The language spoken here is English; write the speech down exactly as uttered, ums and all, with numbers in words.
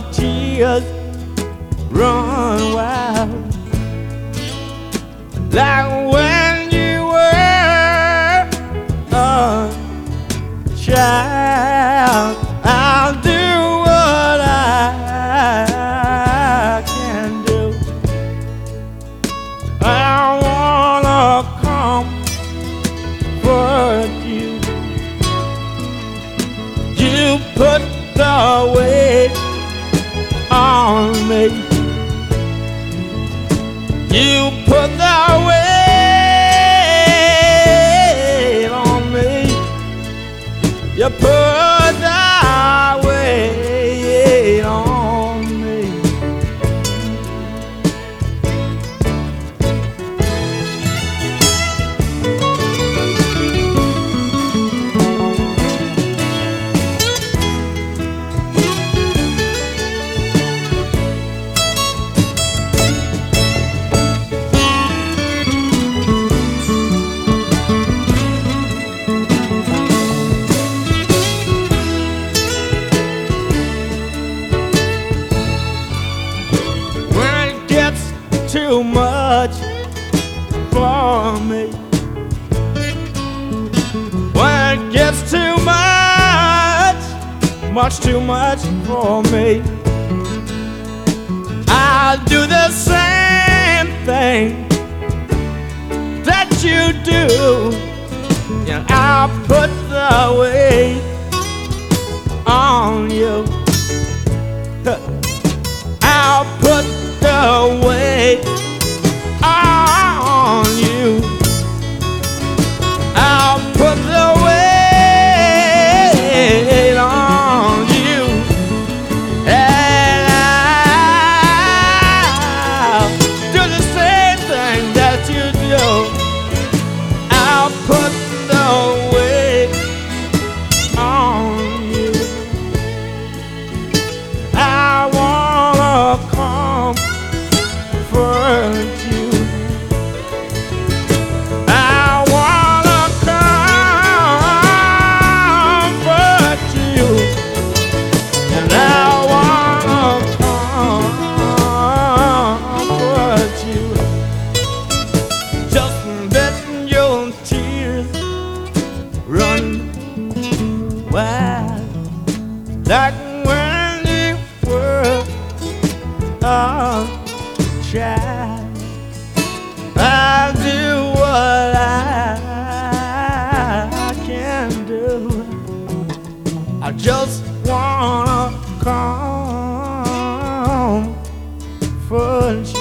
tears run wild, like when you were a child. I'll do what I can do. I wanna comfort you. You put the weight on me. You put the weight on me. You put the weight on me. Too much for me. When it gets too much, much too much for me, I'll do the same thing that you do. And I'll put the weight on you. I'll put the weight on you. I'll put the weight on you. And I'll do the same thing that you do. I'll put the weight on you. I wanna come for you. I wanna comfort you, and I wanna comfort you. Just letting your tears run wild, like when you were a child. I'll do what I can do. I just wanna comfort you.